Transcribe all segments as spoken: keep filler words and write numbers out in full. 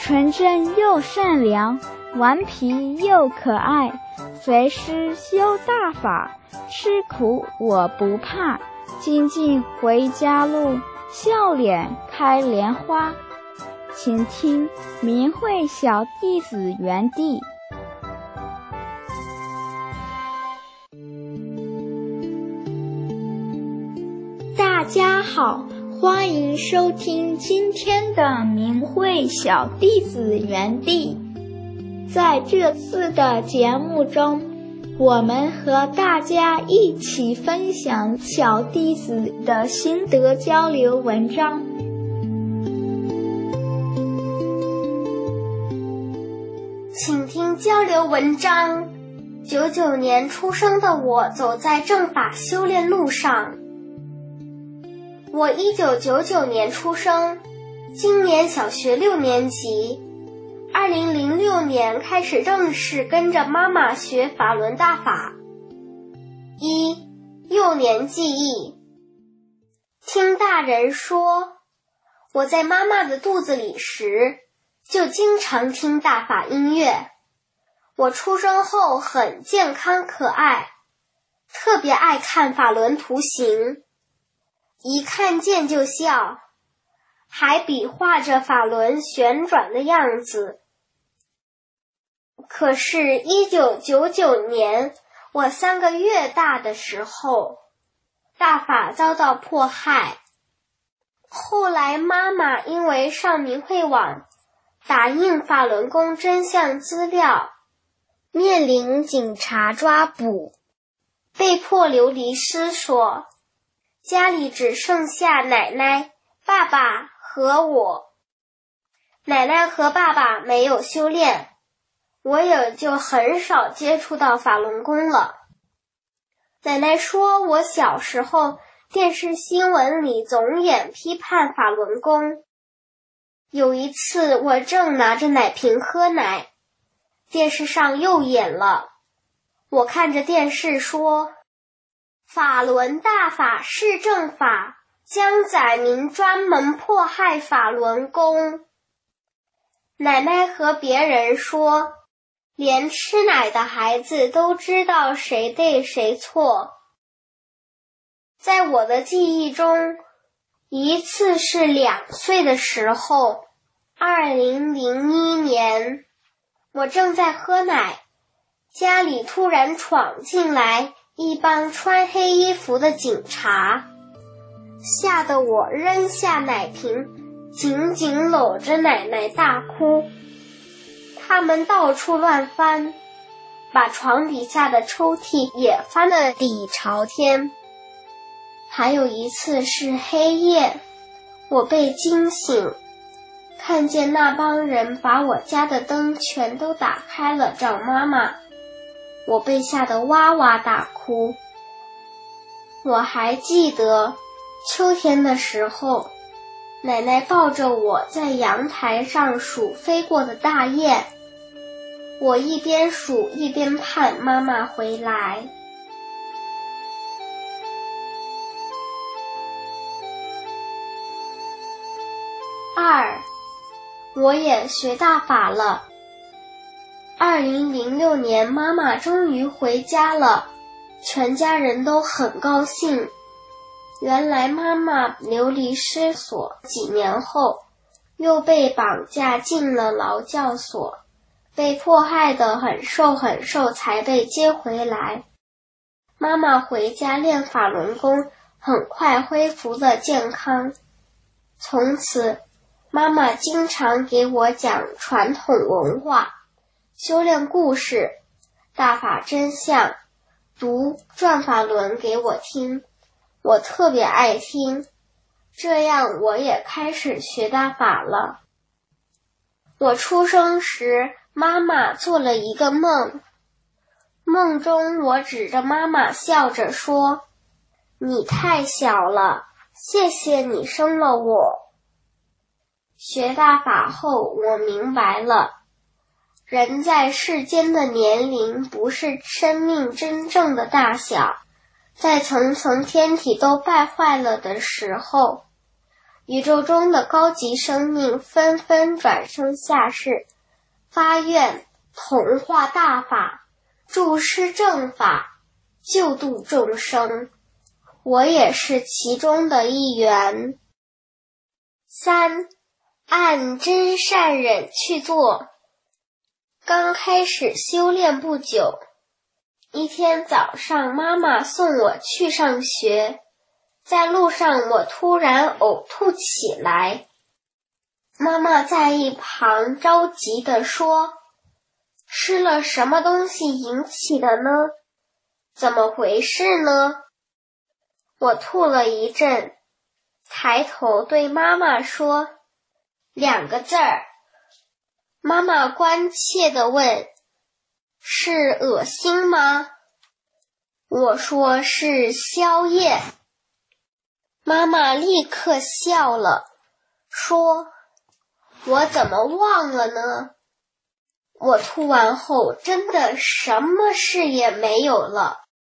纯真又善良，顽皮又可爱，随师修大法，吃苦我不怕，精进回家路，笑脸开莲花。请听明慧小弟子园地。大家好，欢迎收听今天的明慧小弟子园地。在这次的节目中，我们和大家一起分享小弟子的心得交流文章。 请听交流文章。九九年出生的我走在正法修炼路上。我一九九九年出生，今年小学六年级。二零零六年开始正式跟着妈妈学法轮大法。一、幼年记忆。听大人说，我在妈妈的肚子里时，就经常听大法音乐。我出生后很健康可爱，特别爱看法轮图形，一看见就笑，还比划着法轮旋转的样子。可是一九九九年，我三个月大的时候，大法遭到迫害。后来妈妈因为上明慧网打印法轮功真相资料，面临警察抓捕，被迫流离失所，家里只剩下奶奶、爸爸和我。奶奶和爸爸没有修炼，我也就很少接触到法轮功了。奶奶说，我小时候电视新闻里总演批判法轮功。有一次我正拿着奶瓶喝奶，电视上又演了。我看着电视说，法轮大法是正法，将载明专门迫害法轮功。奶奶和别人说，连吃奶的孩子都知道谁对谁错。在我的记忆中，一次是两岁的时候，二零零一年，我正在喝奶，家里突然闯进来一帮穿黑衣服的警察，吓得我扔下奶瓶，紧紧搂着奶奶大哭。他们到处乱翻，把床底下的抽屉也翻得底朝天。还有一次是黑夜，我被惊醒，看见那帮人把我家的灯全都打开了找妈妈，我被吓得哇哇大哭。我还记得秋天的时候，奶奶抱着我在阳台上数飞过的大雁，我一边数一边盼妈妈回来。二，我也学大法了。二零零六年，妈妈终于回家了，全家人都很高兴。原来妈妈流离失所，几年后又被绑架进了劳教所，被迫害得很瘦很瘦才被接回来。妈妈回家练法轮功，很快恢复了健康。从此妈妈经常给我讲传统文化、修炼故事、大法真相，读转法轮给我听，我特别爱听，这样我也开始学大法了。我出生时，妈妈做了一个梦，梦中我指着妈妈笑着说，你太小了，谢谢你生了我。学大法后，我明白了，人在世间的年龄不是生命真正的大小，在层层天体都败坏了的时候， 宇宙中的高级生命纷纷转生下世，发愿同化大法，助施正法，救度众生。我也是其中的一员。三，按真善忍去做。刚开始修炼不久，一天早上，妈妈送我去上学，在路上我突然呕吐起来。妈妈在一旁着急地说：“吃了什么东西引起的呢？怎么回事呢？”我吐了一阵，抬头对妈妈说：“两个字儿。”妈妈关切地问：“是恶心吗？”我说：“是宵夜。”妈妈立刻笑了，说：“我怎么忘了呢？”我吐完后真的什么事也没有了。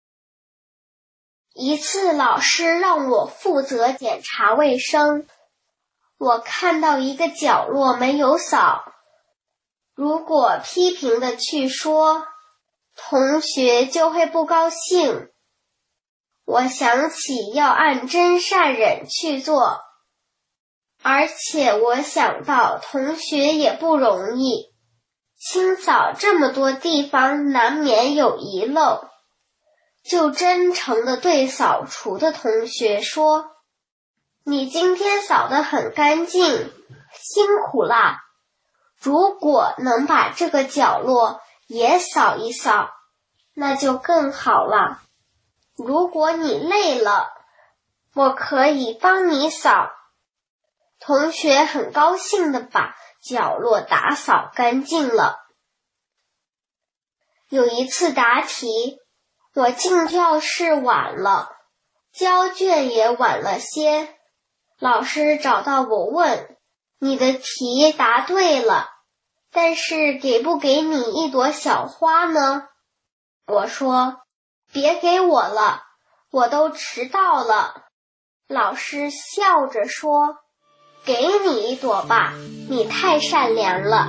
一次老师让我负责检查卫生，我看到一个角落没有扫。如果批评的去说，同学就会不高兴。我想起要按真善忍去做，而且我想到同学也不容易，清扫这么多地方难免有遗漏，就真诚地对扫除的同学说：“你今天扫得很干净，辛苦啦。如果能把这个角落也扫一扫，那就更好了。如果你累了，我可以帮你扫。”同学很高兴地把角落打扫干净了。有一次答题，我进教室晚了，交卷也晚了些。老师找到我问：“你的题答对了，但是给不给你一朵小花呢？”我说：“别给我了，我都迟到了。”老师笑着说：“给你一朵吧，你太善良了。”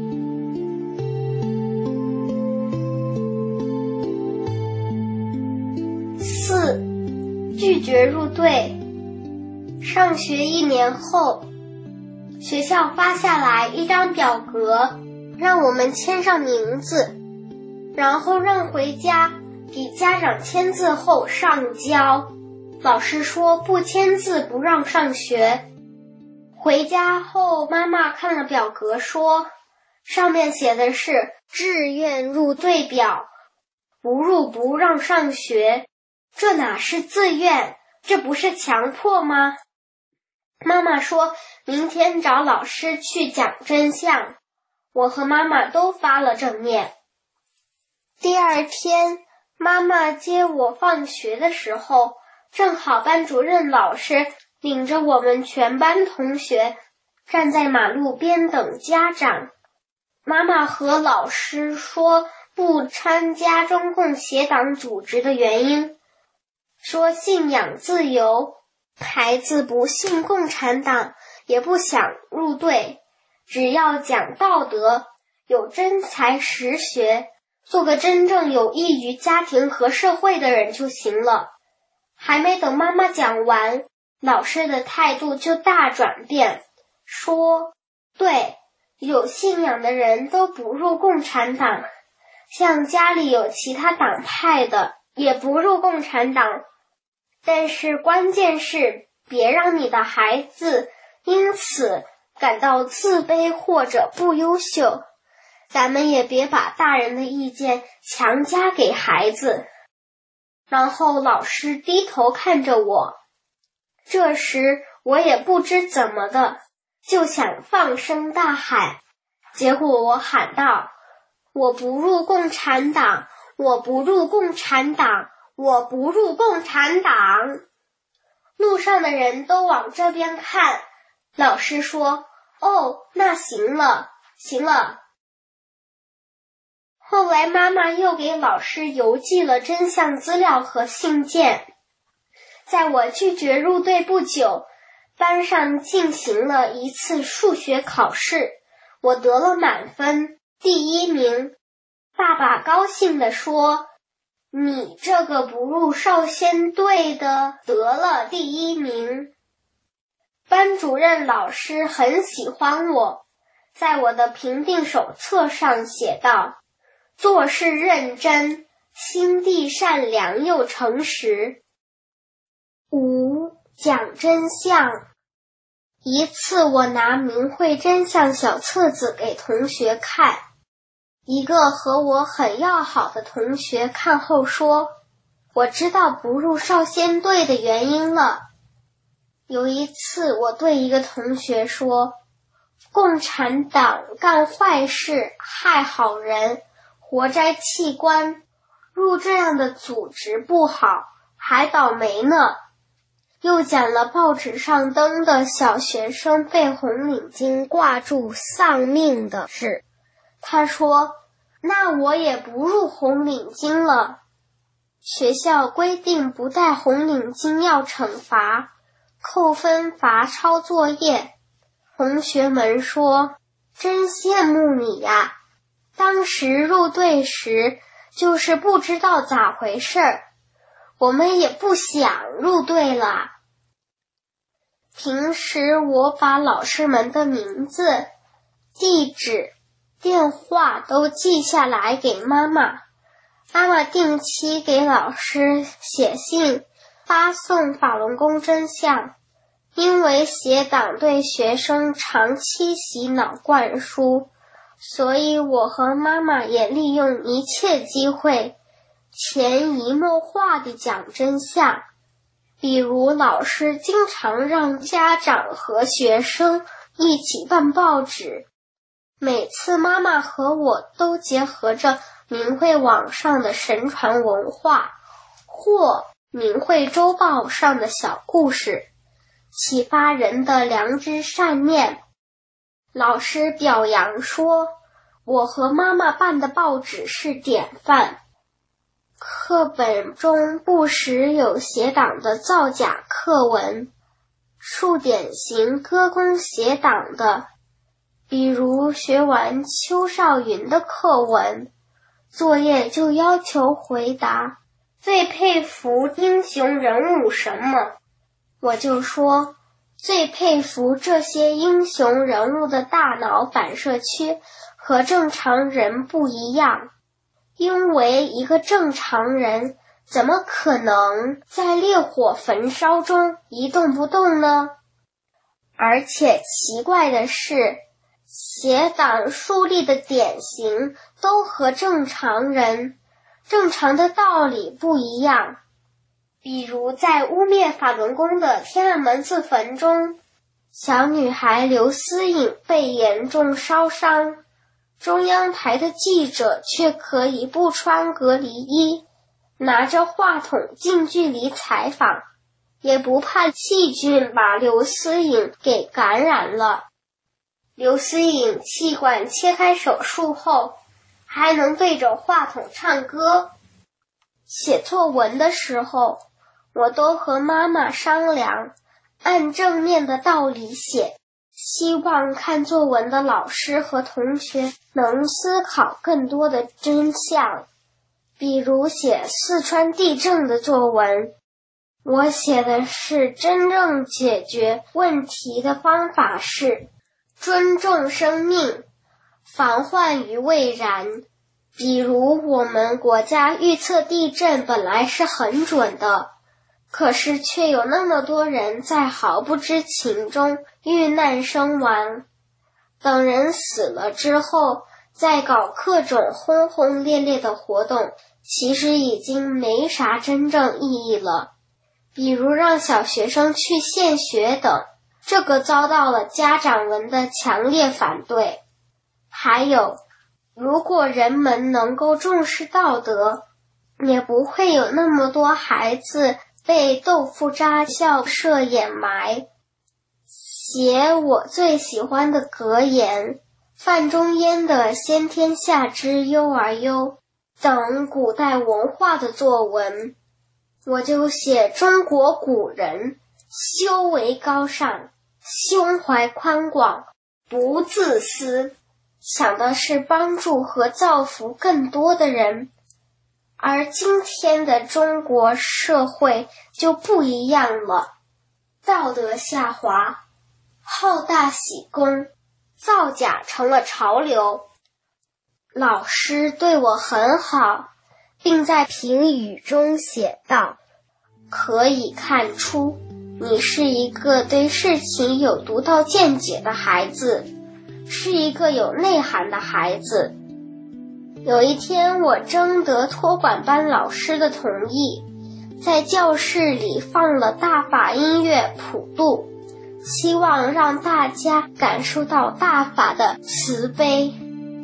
四，拒绝入队。上学一年后，学校发下来一张表格，让我们签上名字，然后让回家给家长签字后上交。老师说不签字不让上学。回家后，妈妈看了表格说，上面写的是志愿入队表，不入不让上学，这哪是自愿，这不是强迫吗？妈妈说明天找老师去讲真相，我和妈妈都发了正面。第二天，妈妈接我放学的时候，正好班主任老师领着我们全班同学站在马路边等家长。妈妈和老师说不参加中共邪党组织的原因，说信仰自由，孩子不信共产党，也不想入队，只要讲道德，有真才实学，做个真正有益于家庭和社会的人就行了。还没等妈妈讲完，老师的态度就大转变，说，对，有信仰的人都不入共产党，像家里有其他党派的也不入共产党，但是关键是别让你的孩子因此感到自卑或者不优秀，咱们也别把大人的意见强加给孩子。然后老师低头看着我，这时我也不知怎么的，就想放声大喊，结果我喊道：“我不入共产党，我不入共产党，我不入共产党。”路上的人都往这边看，老师说：“哦，那行了，行了。”后来妈妈又给老师邮寄了真相资料和信件。在我拒绝入队不久， 班上进行了一次数学考试，我得了满分，第一名。爸爸高兴地说，你这个不入少先队的得了第一名。班主任老师很喜欢我，在我的评定手册上写道，做事认真，心地善良又诚实。五、讲真相。一次我拿明慧真相小册子给同学看，一个和我很要好的同学看后说，我知道不入少先队的原因了。有一次我对一个同学说，共产党干坏事，害好人，活摘器官，入这样的组织不好，还倒霉呢。又讲了报纸上登的小学生被红领巾挂住丧命的事。他说，那我也不入红领巾了。学校规定不戴红领巾要惩罚，扣分罚抄作业。同学们说，真羡慕你呀，当时入队时就是不知道咋回事儿，我们也不想入队了。平时我把老师们的名字、地址、电话都记下来给妈妈，妈妈定期给老师写信，发送法轮功真相。因为协党对学生长期洗脑灌输，所以我和妈妈也利用一切机会，潜移默化地讲真相。比如老师经常让家长和学生一起办报纸，每次妈妈和我都结合着明慧网上的神传文化或明慧周报上的小故事，启发人的良知善念。老师表扬说，我和妈妈办的报纸是典范。课本中不时有协党的造假课文，数典型歌功协党的，比如学完邱少云的课文，作业就要求回答最佩服英雄人物什么，我就说最佩服这些英雄人物的大脑反射区和正常人不一样，因为一个正常人怎么可能在烈火焚烧中一动不动呢？而且奇怪的是，协党树立的典型都和正常人、正常的道理不一样。比如在污蔑法轮功的天安门自焚中，小女孩刘思颖被严重烧伤，中央台的记者却可以不穿隔离衣，拿着话筒近距离采访，也不怕细菌把刘思颖给感染了。刘思颖气管切开手术后，还能对着话筒唱歌。写作文的时候，我都和妈妈商量，按正面的道理写，希望看作文的老师和同学能思考更多的真相。比如写四川地震的作文，我写的是真正解决问题的方法是尊重生命，防患于未然。比如我们国家预测地震本来是很准的，可是却有那么多人在毫不知情中遇难身亡。等人死了之后，再搞各种轰轰烈烈的活动，其实已经没啥真正意义了。比如让小学生去献血等，这个遭到了家长们的强烈反对。还有，如果人们能够重视道德，也不会有那么多孩子被豆腐渣校舍掩埋。写我最喜欢的格言，范仲淹的先天下之忧而忧等古代文化的作文，我就写中国古人修为高尚，胸怀宽广，不自私，想的是帮助和造福更多的人。而今天的中国社会就不一样了，道德下滑，好大喜功，造假成了潮流。老师对我很好，并在评语中写道：可以看出你是一个对事情有独到见解的孩子，是一个有内涵的孩子。有一天，我征得托管班老师的同意，在教室里放了大法音乐普渡，希望让大家感受到大法的慈悲。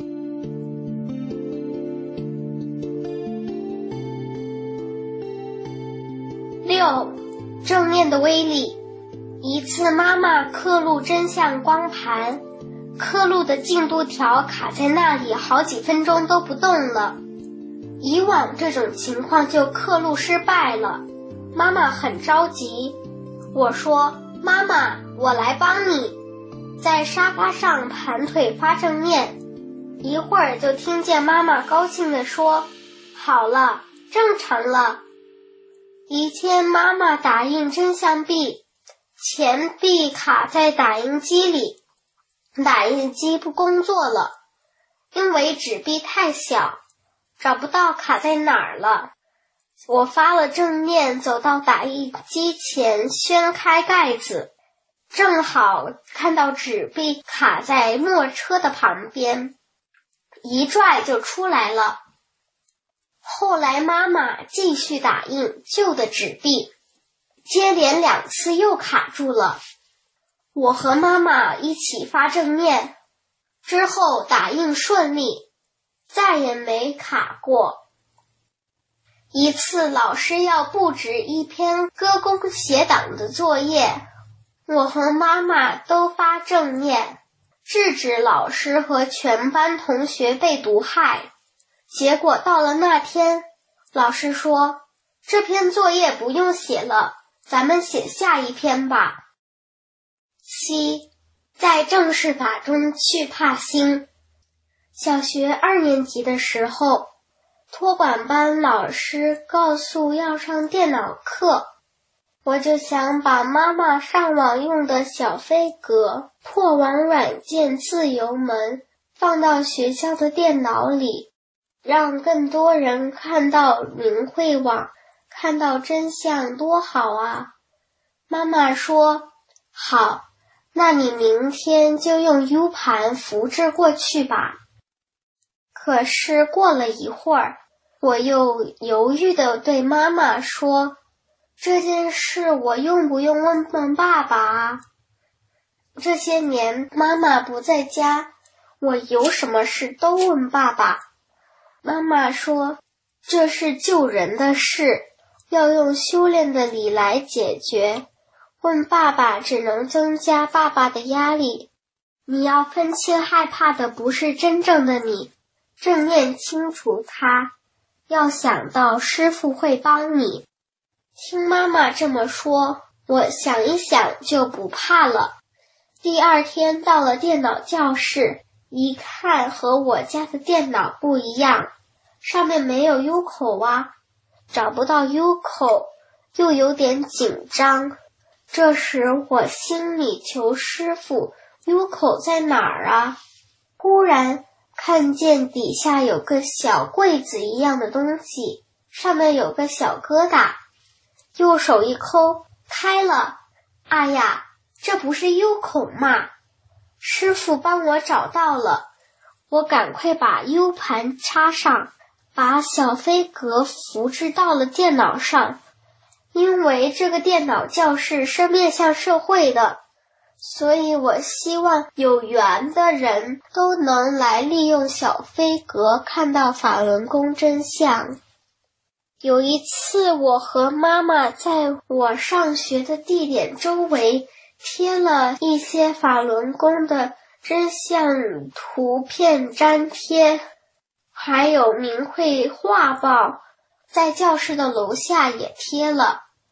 六，正念的威力。一次，妈妈刻录真相光盘，刻录的进度条卡在那里好几分钟都不动了。以往这种情况就刻录失败了，妈妈很着急。我说：妈妈，我来帮你。在沙发上盘腿发正念，一会儿就听见妈妈高兴地说：好了，正常了。一天，妈妈打印真相币，钱币卡在打印机里，打印机不工作了，因为纸币太小，找不到卡在哪儿了。我发了正念，走到打印机前，掀开盖子，正好看到纸币卡在墨车的旁边，一拽就出来了。后来妈妈继续打印旧的纸币，接连两次又卡住了。我和妈妈一起发正念，之后打印顺利，再也没卡过。一次老师要布置一篇歌功写党的作业，我和妈妈都发正念，制止老师和全班同学被毒害。结果到了那天，老师说：这篇作业不用写了，咱们写下一篇吧。七，在正式法中去怕心。小学二年级的时候，托管班老师告诉要上电脑课，我就想把妈妈上网用的小飞格破网软件自由门放到学校的电脑里，让更多人看到明慧网，看到真相多好啊！妈妈说：好，那你明天就用 U 盘复制过去吧。可是过了一会儿，我又犹豫地对妈妈说：这件事我用不用问问爸爸啊？这些年妈妈不在家，我有什么事都问爸爸。妈妈说：这是救人的事，要用修炼的理来解决，问爸爸只能增加爸爸的压力。你要分清害怕的不是真正的你，正念清除它，要想到师父会帮你。听妈妈这么说，我想一想就不怕了。第二天到了电脑教室，一看和我家的电脑不一样，上面没有 U 口啊，找不到 U 口，又有点紧张。这时我心里求师父 U 口在哪儿啊？忽然看见底下有个小柜子一样的东西，上面有个小疙瘩，右手一抠，开了。哎呀，这不是 U 口吗？师父帮我找到了，我赶快把 U 盘插上，把小飞格复制到了电脑上。因为这个电脑教室是面向社会的，所以我希望有缘的人都能来利用小飞格看到法轮功真相。有一次，我和妈妈在我上学的地点周围贴了一些法轮功的真相图片粘贴，还有明慧画报，在教室的楼下也贴了。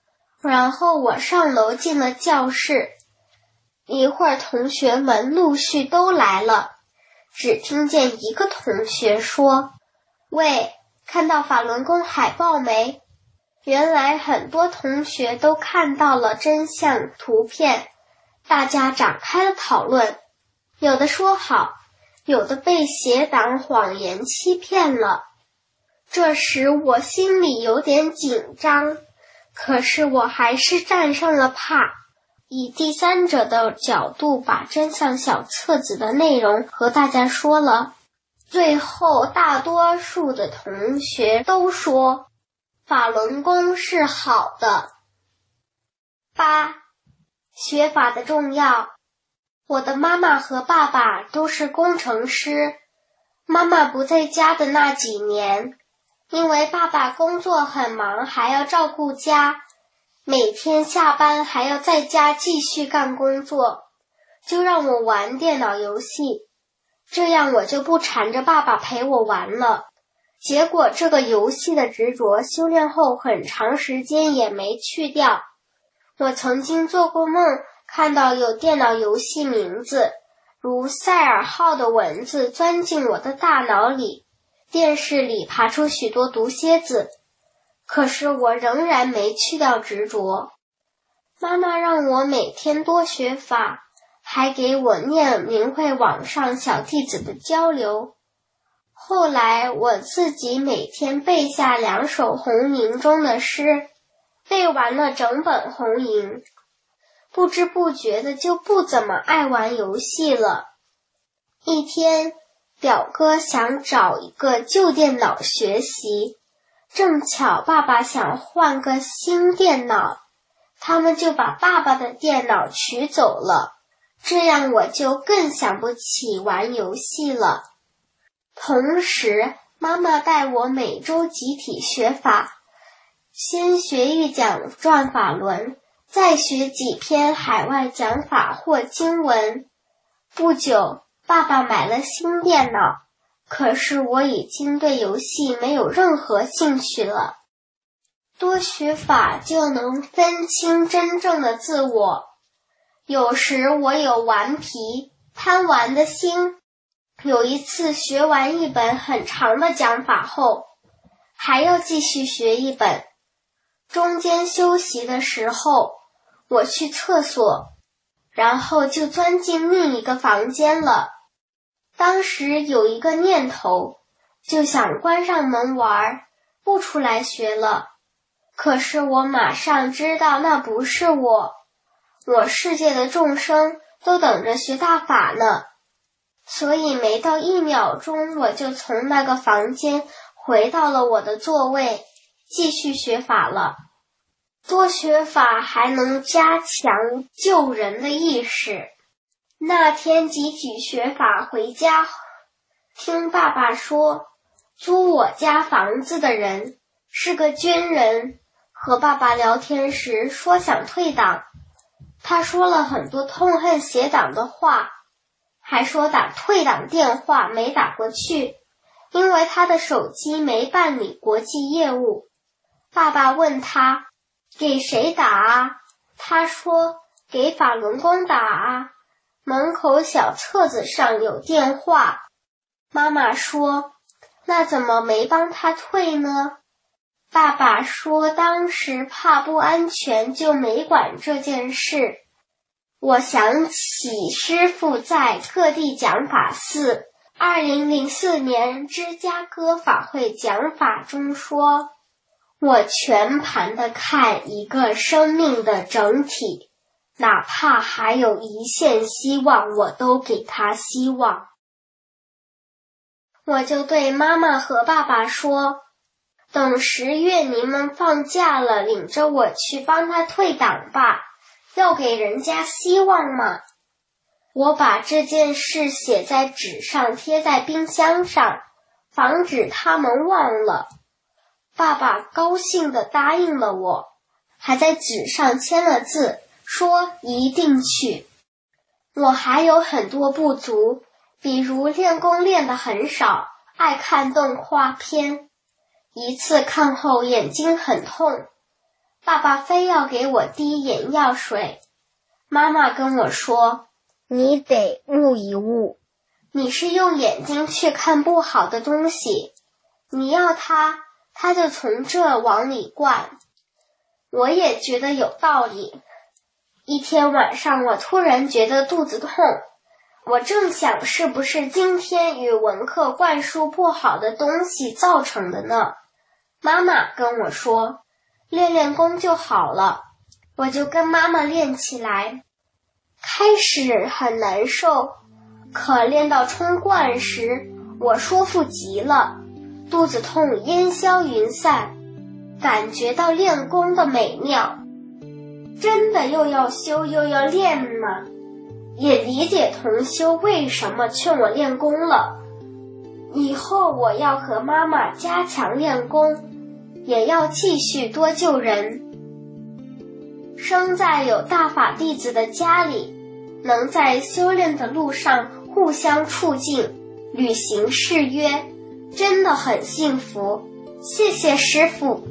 然后我上楼进了教室，一会儿同学们陆续都来了，只听见一个同学说：喂，看到法轮功海报没？原来很多同学都看到了真相图片，大家展开了讨论，有的说好，有的被邪党谎言欺骗了。这时我心里有点紧张，可是我还是战胜了怕，以第三者的角度把真相小册子的内容和大家说了。最后大多数的同学都说法轮功是好的。八、学法的重要。我的妈妈和爸爸都是工程师，妈妈不在家的那几年，因为爸爸工作很忙，还要照顾家，每天下班还要在家继续干工作，就让我玩电脑游戏，这样我就不缠着爸爸陪我玩了。结果这个游戏的执着修炼后很长时间也没去掉。我曾经做过梦，看到有电脑游戏名字如赛尔号的文字钻进我的大脑里，电视里爬出许多毒蝎子，可是我仍然没去掉执着。妈妈让我每天多学法，还给我念明慧网上小弟子的交流。后来我自己每天背下两首红吟中的诗，背完了整本红吟，不知不觉的就不怎么爱玩游戏了。一天，表哥想找一个旧电脑学习，正巧爸爸想换个新电脑，他们就把爸爸的电脑取走了，这样我就更想不起玩游戏了。同时，妈妈带我每周集体学法，先学一讲转法轮，再学几篇海外讲法或经文。不久，爸爸买了新电脑，可是我已经对游戏没有任何兴趣了。多学法就能分清真正的自我。有时我有顽皮、贪玩的心。有一次学完一本很长的讲法后，还要继续学一本。中间休息的时候，我去厕所，然后就钻进另一个房间了。当时有一个念头，就想关上门玩，不出来学了。可是我马上知道那不是我，我世界的众生都等着学大法呢。所以没到一秒钟，我就从那个房间回到了我的座位，继续学法了。多学法还能加强救人的意识。那天集体学法回家，听爸爸说，租我家房子的人是个军人，和爸爸聊天时说想退党，他说了很多痛恨邪党的话，还说打退党电话没打过去，因为他的手机没办理国际业务。爸爸问他给谁打啊？他说给法轮功打啊，门口小册子上有电话。妈妈说那怎么没帮他退呢？爸爸说当时怕不安全就没管这件事。我想起师父在各地讲法寺二零零四年芝加哥法会讲法中说，我全盘地看一个生命的整体，哪怕还有一线希望，我都给他希望。我就对妈妈和爸爸说，等十月你们放假了，领着我去帮他退党吧，要给人家希望嘛。我把这件事写在纸上，贴在冰箱上，防止他们忘了。爸爸高兴地答应了我，还在纸上签了字，说一定去。我还有很多不足，比如练功练得很少，爱看动画片。一次看后眼睛很痛， 爸爸非要给我滴眼药水。妈妈跟我说， 你得悟一悟， 你是用眼睛去看不好的东西，你要它，它就从这往里灌。我也觉得有道理。一天晚上，我突然觉得肚子痛，我正想是不是今天语文课灌输不好的东西造成的呢？妈妈跟我说，练练功就好了。我就跟妈妈练起来，开始很难受，可练到冲冠时，我舒服极了，肚子痛烟消云散，感觉到练功的美妙。真的又要修又要练吗？也理解同修为什么劝我练功了。以后我要和妈妈加强练功，也要继续多救人。生在有大法弟子的家里，能在修炼的路上互相促进，履行誓约，真的很幸福。谢谢师父。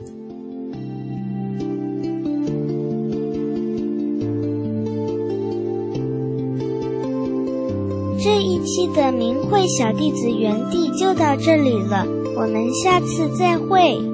这一期的明慧小弟子园地就到这里了，我们下次再会。